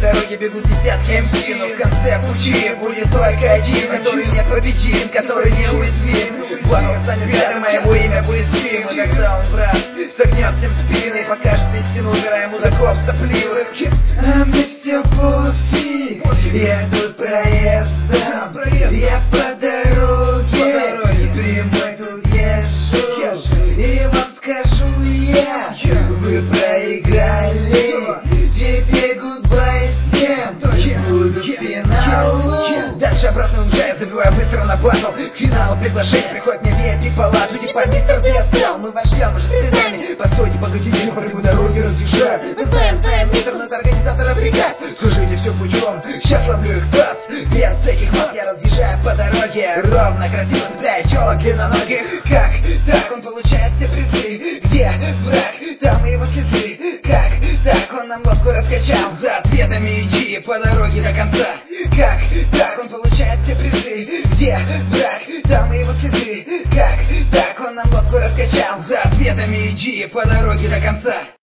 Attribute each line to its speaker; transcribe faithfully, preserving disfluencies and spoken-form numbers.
Speaker 1: дороге бегут десятки эм си, но в конце пути будет только один, который непобедим, который неуязвим. Вот он станет рядом, а его имя будет Сим. И когда он брат согнет всем спины и покажет истину, убирая мудаков сопливых. А мне все пофиг, я тут проездом, я по дороге, прямой тут езжу, и вам скажу я, вы проиграли, теперь гудбай всем, буду финалу. Дальше обратно уезжаю, забиваю быстро на батл. К финалу приглашение приходит мне ви ай пи палату, типа мистер Диастел, мы вождем уже спинами. Постойте, погодите, по прямой дороге разъезжаю. Мы знаем, знаем, интернет организатора бригад. Слушайте, все путем, сейчас ловлю их таз. Без всяких мат я разъезжаю по дороге, ровно, красиво цепляю телок длинноногих. Как так он получает все призы? Где враг? Там и его следы. Как так он нам лодку раскачал? За ответами иди по дороге до конца. Как так он получает все призы? Где враг? Там и его следы. Как так он нам лодку раскачал? За ответами иди по дороге до конца.